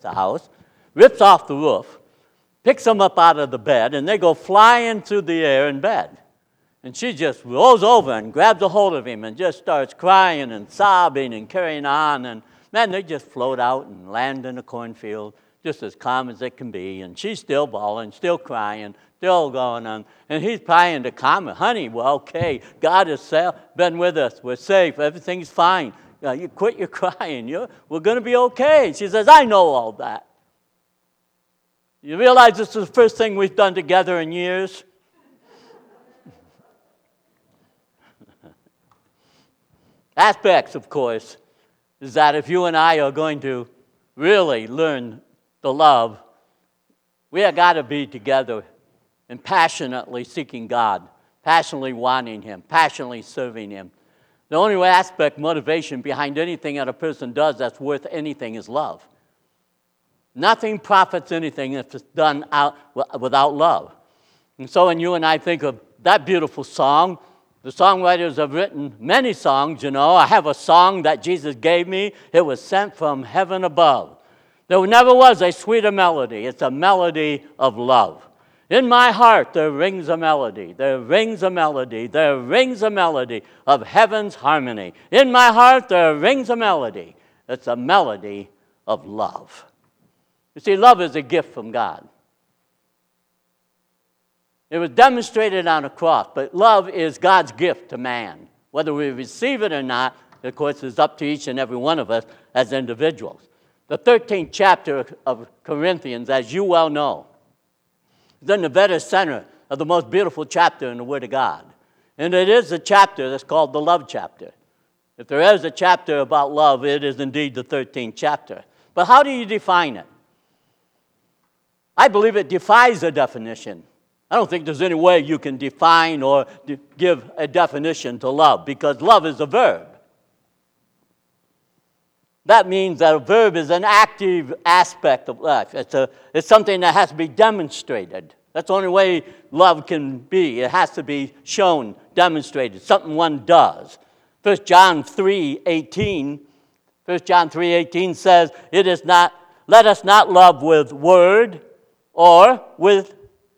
it's a house, rips off the roof, picks them up out of the bed, and they go flying through the air in bed. And she just rolls over and grabs a hold of him and just starts crying and sobbing and carrying on. And man, they just float out and land in a cornfield just as calm as it can be. And she's still bawling, still crying, still going on. And he's trying to calm her. Honey, well, okay, God has been with us. We're safe. Everything's fine. You quit your crying. We're going to be okay. She says, I know all that. You realize this is the first thing we've done together in years? Aspects, of course, is that if you and I are going to really learn the love, we have got to be together and passionately seeking God, passionately wanting Him, passionately serving Him. The only aspect, motivation behind anything that a person does that's worth anything is love. Nothing profits anything if it's done without love. And so when you and I think of that beautiful song, the songwriters have written many songs, I have a song that Jesus gave me. It was sent from heaven above. There never was a sweeter melody. It's a melody of love. In my heart there rings a melody. There rings a melody. There rings a melody of heaven's harmony. In my heart there rings a melody. It's a melody of love. You see, love is a gift from God. It was demonstrated on a cross, but love is God's gift to man. Whether we receive it or not, of course, is up to each and every one of us as individuals. The 13th chapter of Corinthians, as you well know, is in the very center of the most beautiful chapter in the Word of God. And it is a chapter that's called the love chapter. If there is a chapter about love, it is indeed the 13th chapter. But how do you define it? I believe it defies a definition. I don't think there's any way you can define or give a definition to love, because love is a verb. That means that a verb is an active aspect of life. It's something that has to be demonstrated. That's the only way love can be. It has to be shown, demonstrated, something one does. 1 John 3:18 says, let us not love with word or with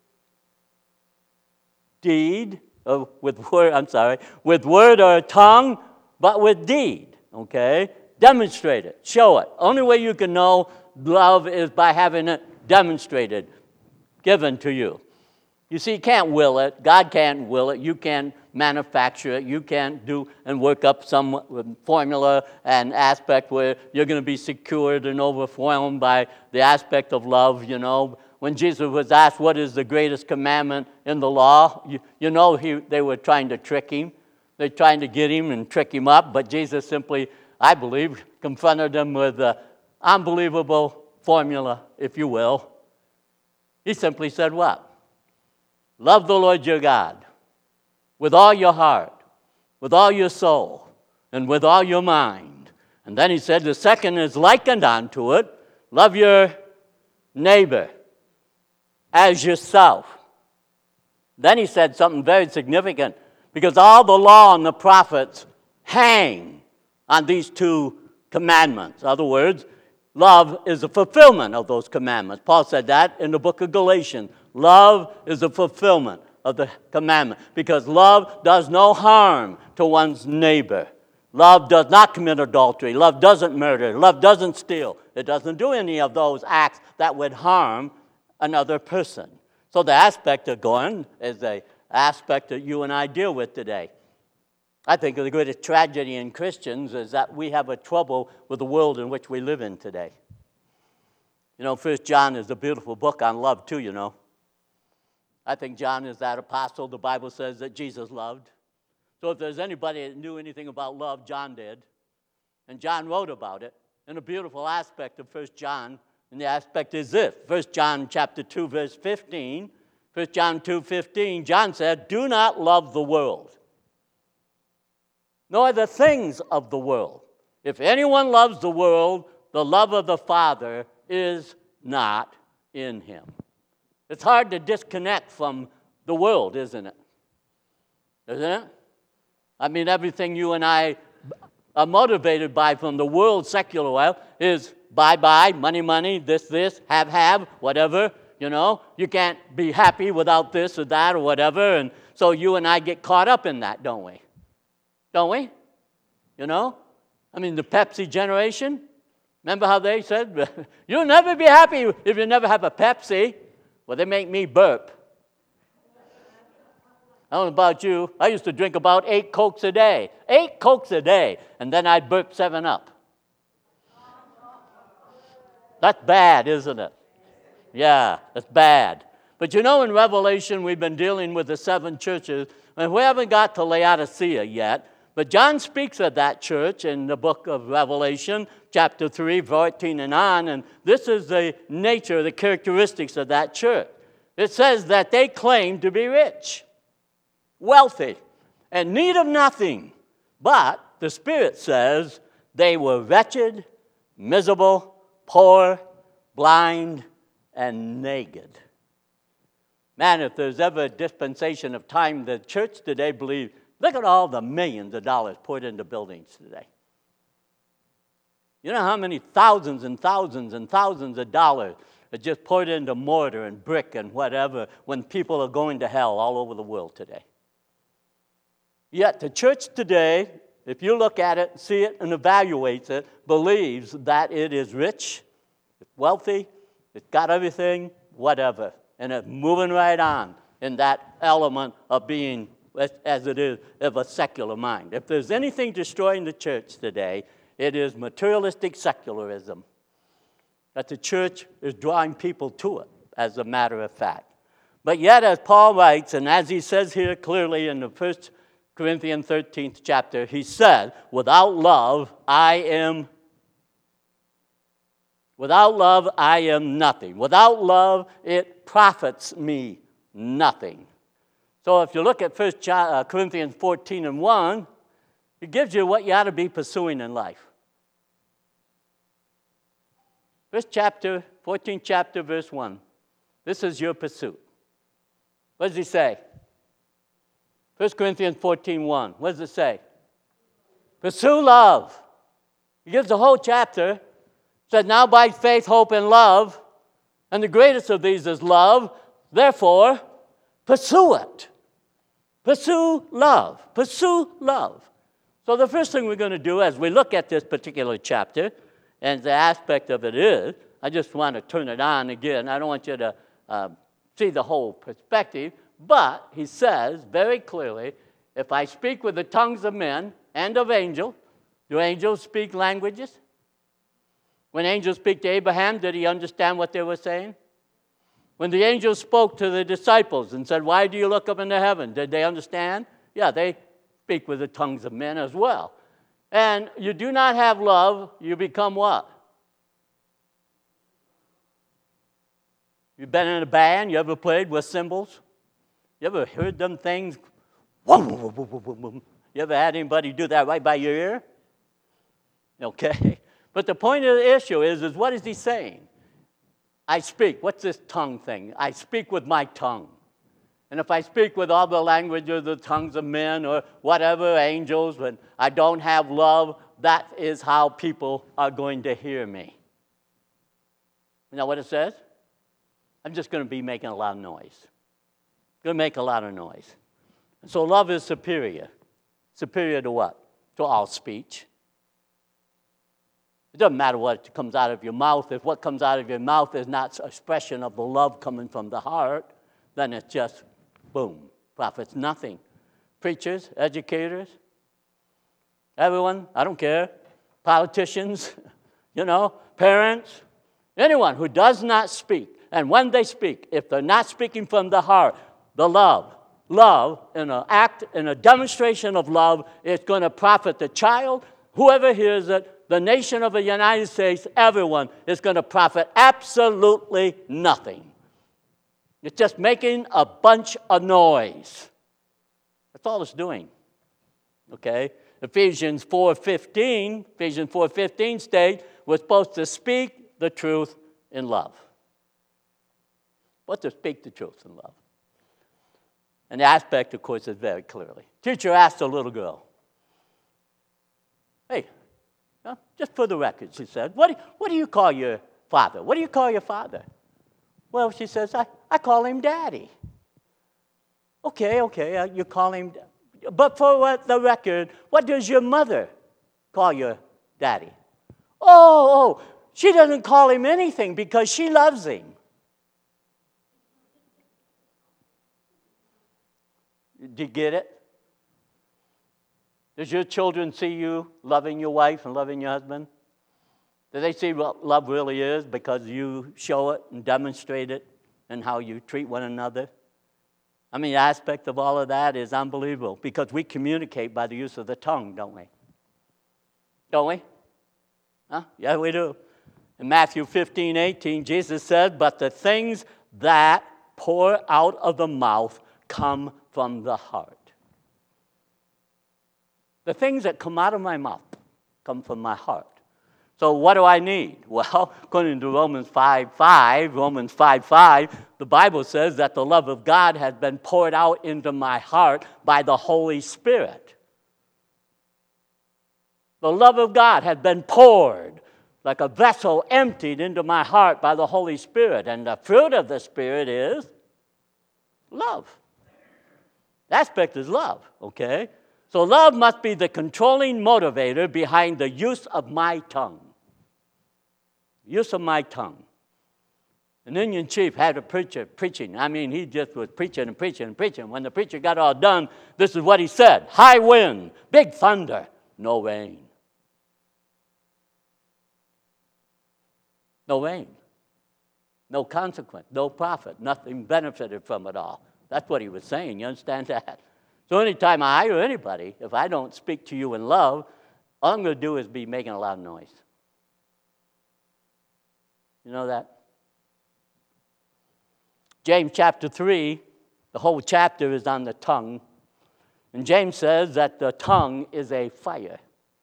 deed, with word or tongue, but with deed, okay? Demonstrate it, show it. Only way you can know love is by having it demonstrated, given to you. You see, you can't will it. God can't will it. You can't manufacture it. You can't do and work up some formula and aspect where you're going to be secured and overwhelmed by the aspect of love, When Jesus was asked what is the greatest commandment in the law, they were trying to trick him. They're trying to get him and trick him up, but Jesus simply, I believe, confronted them with an unbelievable formula, if you will. He simply said what? Love the Lord your God with all your heart, with all your soul, and with all your mind. And then he said the second is likened unto it. Love your neighbor as yourself. Then he said something very significant, because all the law and the prophets hang on these two commandments. In other words, love is a fulfillment of those commandments. Paul said that in the book of Galatians. Love is a fulfillment of the commandment, because love does no harm to one's neighbor. Love does not commit adultery. Love doesn't murder. Love doesn't steal. It doesn't do any of those acts that would harm another person. So the aspect of going is an aspect that you and I deal with today. I think the greatest tragedy in Christians is that we have a trouble with the world in which we live in today. 1 John is a beautiful book on love too, I think John is that apostle the Bible says that Jesus loved. So if there's anybody that knew anything about love, John did. And John wrote about it. And a beautiful aspect of 1 John, and the aspect is this. 1 John chapter 2, verse 15. 1 John 2:15, John said, do not love the world, nor the things of the world. If anyone loves the world, the love of the Father is not in him. It's hard to disconnect from the world, isn't it? Isn't it? I mean, everything you and I are motivated by from the world, secular world, is buy, money, this, have, whatever, you know. You can't be happy without this or that or whatever. And so you and I get caught up in that, don't we? Don't we? You know? I mean, the Pepsi generation, remember how they said, you'll never be happy if you never have a Pepsi. Well, they make me burp. I don't know about you. I used to drink about 8 Cokes a day. 8 Cokes a day. And then I'd burp 7 Up. That's bad, isn't it? Yeah, that's bad. But you know, in Revelation, we've been dealing with the 7 churches, and we haven't got to Laodicea yet. But John speaks of that church in the book of Revelation, chapter 3, 14 and on, and this is the nature, the characteristics of that church. It says that they claim to be rich, wealthy, and need of nothing. But the Spirit says they were wretched, miserable, poor, blind, and naked. Man, if there's ever a dispensation of time, the church today believes, look at all the millions of dollars put into buildings today. You know how many thousands and thousands and thousands of dollars are just put into mortar and brick and whatever when people are going to hell all over the world today. Yet the church today, if you look at it, see it, and evaluate it, believes that it is rich, it's wealthy, it's got everything, whatever. And it's moving right on in that element of being, as it is, of a secular mind. If there's anything destroying the church today, it is materialistic secularism. That the church is drawing people to it, as a matter of fact. But yet, as Paul writes, and as he says here clearly in the 1 Corinthians 13th chapter, he said, without love, I am nothing. Without love, it profits me nothing. So if you look at 1 Corinthians 14 and 1, it gives you what you ought to be pursuing in life. 14th chapter, verse 1. This is your pursuit. What does he say? 1 Corinthians 14:1. What does it say? Pursue love. He gives the whole chapter. Said, now by faith, hope, and love, and the greatest of these is love, therefore, pursue it. Pursue love. Pursue love. So the first thing we're going to do as we look at this particular chapter, and the aspect of it is, I just want to turn it on again. I don't want you to see the whole perspective, but he says very clearly, if I speak with the tongues of men and of angels, do angels speak languages? When angels speak to Abraham, did he understand what they were saying? When the angels spoke to the disciples and said, why do you look up into heaven? Did they understand? Yeah, they speak with the tongues of men as well. And you do not have love, you become what? You've been in a band, you ever played with cymbals? You ever heard them things? You ever had anybody do that right by your ear? Okay. But the point of the issue is what is he saying? I speak. What's this tongue thing? I speak with my tongue. And if I speak with all the languages, the tongues of men or whatever, angels, when I don't have love, that is how people are going to hear me. You know what it says? I'm just going to be making a lot of noise. Going to make a lot of noise. So love is superior. Superior to what? To all speech. It doesn't matter what comes out of your mouth. If what comes out of your mouth is not an expression of the love coming from the heart, then it's just, boom, profits nothing. Preachers, educators, everyone, I don't care, politicians, parents, anyone who does not speak. And when they speak, if they're not speaking from the heart, the love in an act, in a demonstration of love, it's going to profit the child, whoever hears it, the nation of the United States, everyone is going to profit absolutely nothing. It's just making a bunch of noise. That's all it's doing. Okay? Ephesians 4:15 states we're supposed to speak the truth in love. But to speak the truth in love. And the aspect, of course, is very clearly. Teacher asked a little girl, hey, Just for the record, she said, what do you call your father? What do you call your father? Well, she says, I call him Daddy. Okay, you call him, but for the record, what does your mother call your daddy? Oh, she doesn't call him anything because she loves him. Did you get it? Does your children see you loving your wife and loving your husband? Do they see what love really is because you show it and demonstrate it and how you treat one another? I mean, the aspect of all of that is unbelievable because we communicate by the use of the tongue, don't we? Don't we? Huh? Yeah, we do. In Matthew 15:18, Jesus said, but the things that pour out of the mouth come from the heart. The things that come out of my mouth come from my heart. So what do I need? Well, according to Romans 5:5, the Bible says that the love of God has been poured out into my heart by the Holy Spirit. The love of God has been poured like a vessel emptied into my heart by the Holy Spirit. And the fruit of the Spirit is love. The aspect is love, okay? So love must be the controlling motivator behind the use of my tongue. Use of my tongue. An Indian chief had a preacher preaching. I mean, he just was preaching and preaching and preaching. When the preacher got all done, this is what he said. High wind, big thunder, no rain. No rain. No consequence, no profit, nothing benefited from it all. That's what he was saying. You understand that? So anytime I hire anybody, if I don't speak to you in love, all I'm going to do is be making a lot of noise. You know that? James chapter 3, the whole chapter is on the tongue. And James says that the tongue is a fire.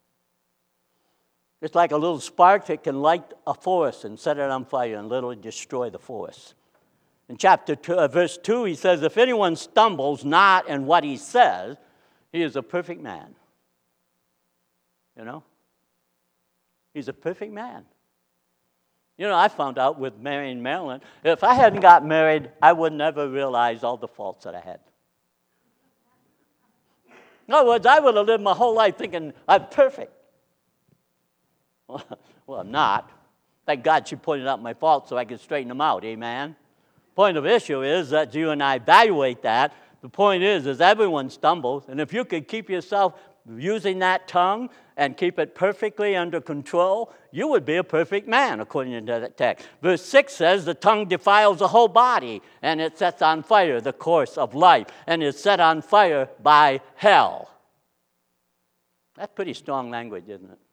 It's like a little spark that can light a forest and set it on fire and literally destroy the forest. In chapter 2, verse 2, he says, if anyone stumbles not in what he says, he is a perfect man. You know? He's a perfect man. You know, I found out with marrying Marilyn, if I hadn't got married, I would never realize all the faults that I had. In other words, I would have lived my whole life thinking I'm perfect. Well, I'm not. Thank God she pointed out my faults so I could straighten them out. Amen? Point of issue is that you and I evaluate that. The point is everyone stumbles, and if you could keep yourself using that tongue and keep it perfectly under control, you would be a perfect man, according to that text. Verse 6 says, the tongue defiles the whole body, and it sets on fire the course of life, and is set on fire by hell. That's pretty strong language, isn't it?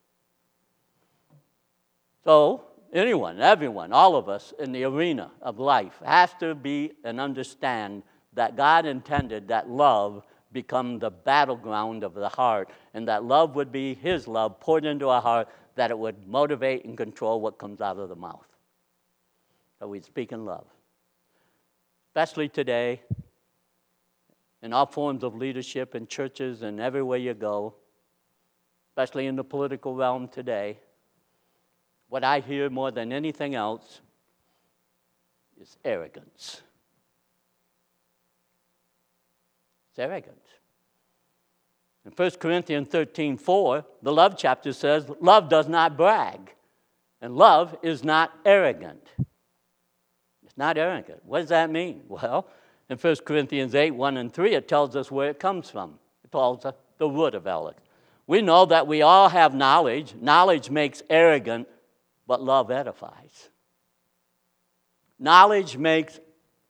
So, anyone, everyone, all of us in the arena of life has to be and understand that God intended that love become the battleground of the heart, and that love would be His love poured into our heart, that it would motivate and control what comes out of the mouth. So we speak in love. Especially today, in all forms of leadership in churches and everywhere you go, especially in the political realm today, what I hear more than anything else is arrogance. It's arrogance. In 1 Corinthians 13:4, the love chapter says, love does not brag, and love is not arrogant. It's not arrogant. What does that mean? Well, in 1 Corinthians 8:1-3, it tells us where it comes from. It tells us the root of arrogance. We know that we all have knowledge. Knowledge makes arrogant, but love edifies. Knowledge makes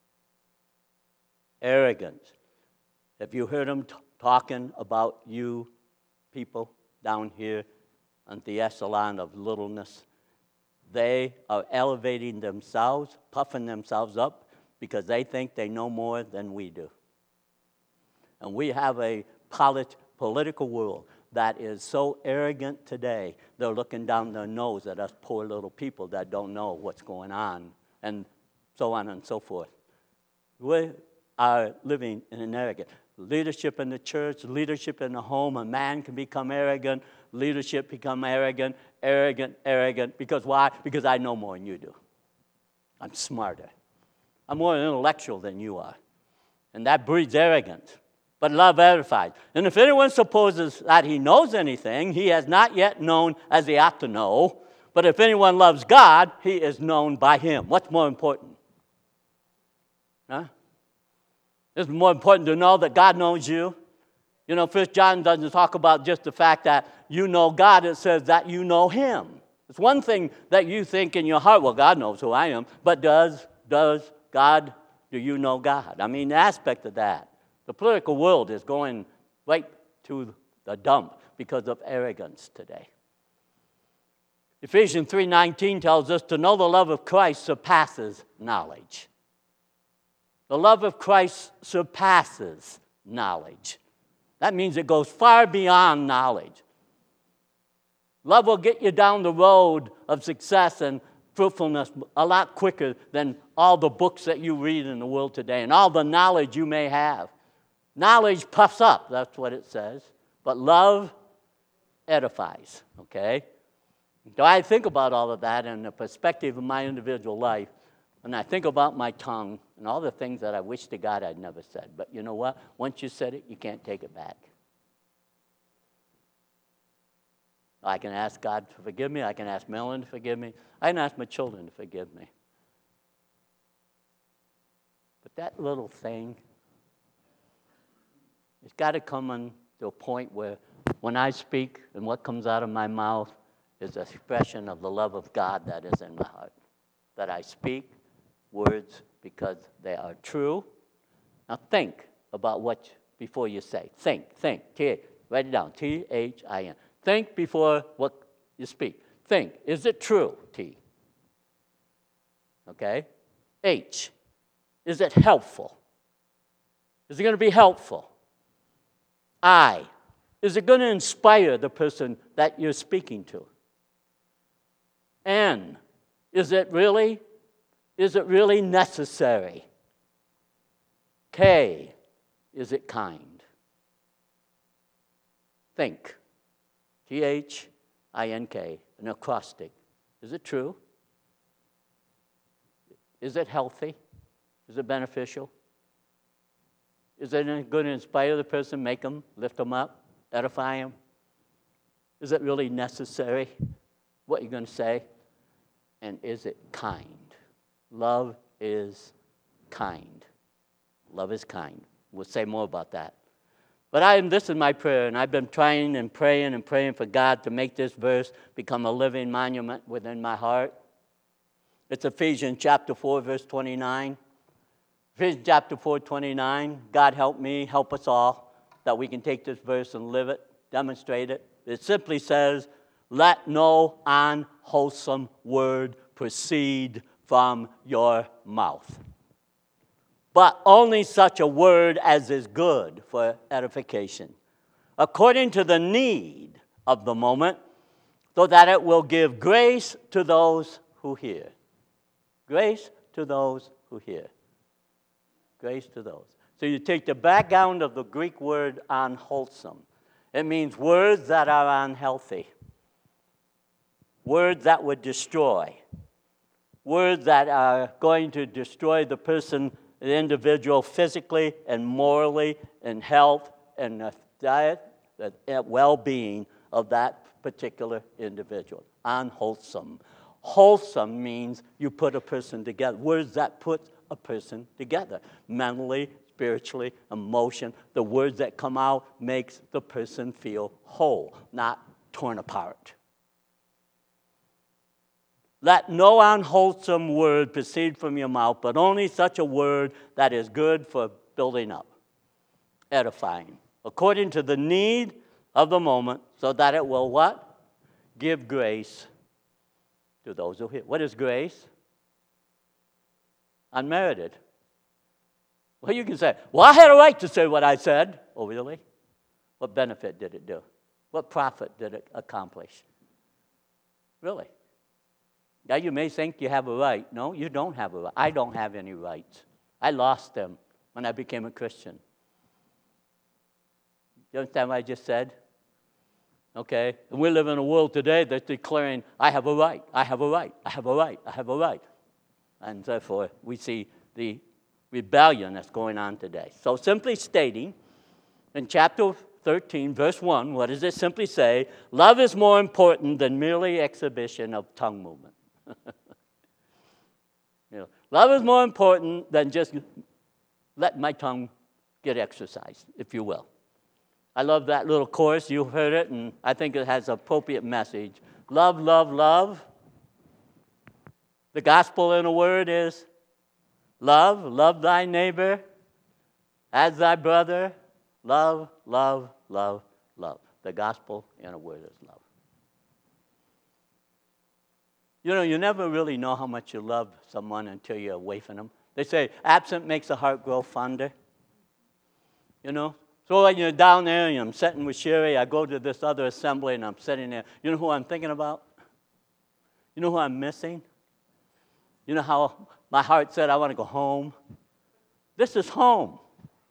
arrogant. Have you heard them talking about you people down here on the echelon of littleness? They are elevating themselves, puffing themselves up, because they think they know more than we do. And we have a political world that is so arrogant today, they're looking down their nose at us poor little people that don't know what's going on, and so on and so forth. We are living in an arrogance. leadership in the church, leadership in the home. A man can become arrogant, leadership become arrogant. Because why? Because I know more than you do. I'm smarter. I'm more intellectual than you are. And that breeds arrogance. But love edifies. And if anyone supposes that he knows anything, he has not yet known as he ought to know. But if anyone loves God, he is known by him. What's more important? Huh? It's more important to know that God knows you. You know, 1 John doesn't talk about just the fact that you know God. It says that you know him. It's one thing that you think in your heart, well, God knows who I am. But do you know God? I mean, the aspect of that. The political world is going right to the dump because of arrogance today. Ephesians 3:19 tells us to know the love of Christ surpasses knowledge. The love of Christ surpasses knowledge. That means it goes far beyond knowledge. Love will get you down the road of success and fruitfulness a lot quicker than all the books that you read in the world today and all the knowledge you may have. Knowledge puffs up, that's what it says. But love edifies, okay? So I think about all of that in the perspective of my individual life, and I think about my tongue and all the things that I wish to God I'd never said. But you know what? Once you said it, you can't take it back. I can ask God to forgive me. I can ask Melanie to forgive me. I can ask my children to forgive me. But that little thing, it's got to come to a point where when I speak and what comes out of my mouth is an expression of the love of God that is in my heart. That I speak words because they are true. Now think about what before you say. Think. Write it down. T-H-I-N. Think before what you speak. Think. Is it true? T. Okay? H. Is it helpful? Is it going to be helpful? I. Is it going to inspire the person that you're speaking to? N. Is it really necessary? K. Is it kind? Think. T-H-I-N-K, an acrostic. Is it true? Is it healthy? Is it beneficial? Is it going to inspire the person, make them, lift them up, edify them? Is it really necessary, what you're going to say? And is it kind? Love is kind. Love is kind. We'll say more about that. But this is my prayer, and I've been trying and praying for God to make this verse become a living monument within my heart. It's Ephesians chapter 4, verse 29. Ephesians chapter 4, 29. God help me, help us all, that we can take this verse and live it, demonstrate it. It simply says, let no unwholesome word proceed from your mouth, but only such a word as is good for edification, according to the need of the moment, so that it will give grace to those who hear. Grace to those who hear. Grace to those. So you take the background of the Greek word unwholesome. It means words that are unhealthy. Words that would destroy. Words that are going to destroy the person, the individual, physically and morally, and health, and the diet, the well-being of that particular individual. Unwholesome. Wholesome means you put a person together. Words that put a person together. Mentally, spiritually, emotion. The words that come out makes the person feel whole, not torn apart. Let no unwholesome word proceed from your mouth, but only such a word that is good for building up, edifying, according to the need of the moment, so that it will what? Give grace to those who hear. What is grace? Unmerited. Well, you can say, well, I had a right to say what I said. Oh, really? What benefit did it do? What profit did it accomplish? Really? Now, you may think you have a right. No, you don't have a right. I don't have any rights. I lost them when I became a Christian. You understand what I just said? Okay? And we live in a world today that's declaring, I have a right, I have a right, I have a right, I have a right. And therefore, we see the rebellion that's going on today. So simply stating, in chapter 13, verse 1, what does it simply say? Love is more important than merely exhibition of tongue movement. Love is more important than just let my tongue get exercised, if you will. I love that little chorus. You've heard it, and I think it has an appropriate message. Love, love, love. The gospel in a word is love. Love thy neighbor as thy brother. Love, love, love, love. The gospel in a word is love. You never really know how much you love someone until you're away from them. They say, absent makes the heart grow fonder. So when you're down there and I'm sitting with Sherry, I go to this other assembly and I'm sitting there. You know who I'm thinking about? You know who I'm missing? You know how my heart said, I want to go home? This is home.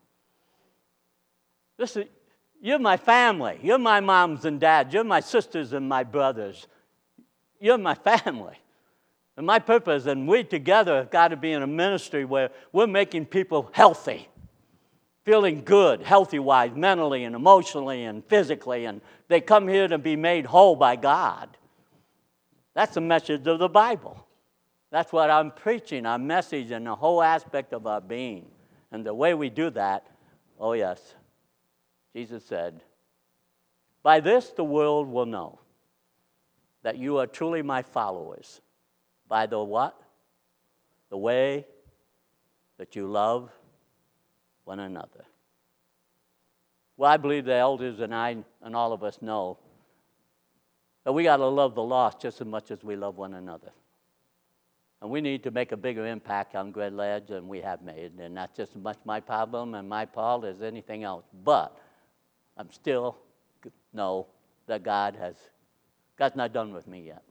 You're my family. You're my moms and dads. You're my sisters and my brothers. You're my family. And my purpose, and we together have got to be in a ministry where we're making people healthy, feeling good, healthy-wise, mentally and emotionally and physically, and they come here to be made whole by God. That's the message of the Bible. That's what I'm preaching, our message, and the whole aspect of our being. And the way we do that, oh yes, Jesus said, by this the world will know that you are truly my followers. By the what? The way that you love one another. Well, I believe the elders and I and all of us know that we got to love the lost just as much as we love one another. And we need to make a bigger impact on Grand Ledge than we have made. And that's just as much my problem and my fault as anything else. But I'm still know that God's not done with me yet.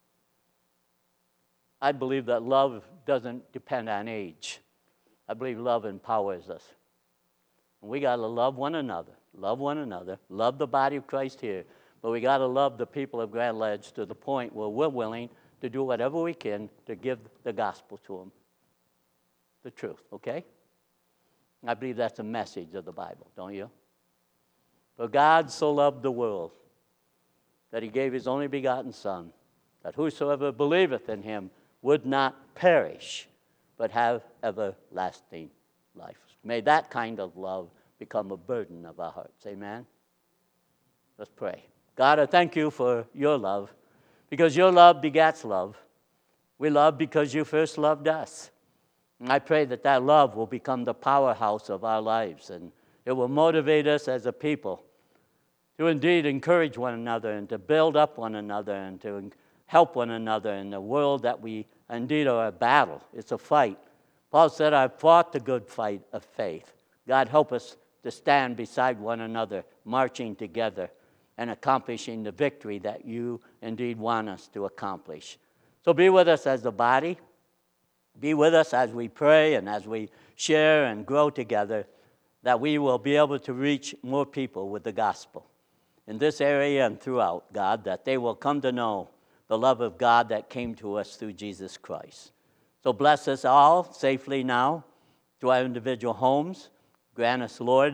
I believe that love doesn't depend on age. I believe love empowers us. And we got to love one another, love the body of Christ here. But we got to love the people of Grand Ledge to the point where we're willing to do whatever we can to give the gospel to them. The truth, okay? I believe that's a message of the Bible, don't you? For God so loved the world that he gave his only begotten Son, that whosoever believeth in him would not perish, but have everlasting life. May that kind of love become a burden of our hearts. Amen? Let's pray. God, I thank you for your love, because your love begats love. We love because you first loved us. And I pray that that love will become the powerhouse of our lives, and it will motivate us as a people to indeed encourage one another and to build up one another and to help one another in the world that we indeed are a battle. It's a fight. Paul said, I've fought the good fight of faith. God, help us to stand beside one another, marching together and accomplishing the victory that you indeed want us to accomplish. So be with us as a body. Be with us as we pray and as we share and grow together, that we will be able to reach more people with the gospel in this area and throughout, God, that they will come to know the love of God that came to us through Jesus Christ. So bless us all safely now to our individual homes. Grant us, Lord,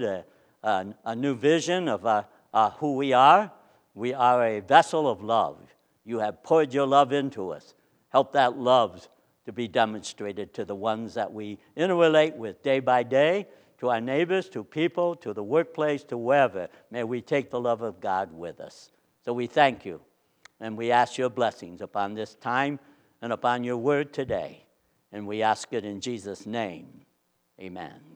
a new vision of who we are. We are a vessel of love. You have poured your love into us. Help that love to be demonstrated to the ones that we interrelate with day by day, to our neighbors, to people, to the workplace, to wherever. May we take the love of God with us. So we thank you, and we ask your blessings upon this time and upon your word today. And we ask it in Jesus' name. Amen.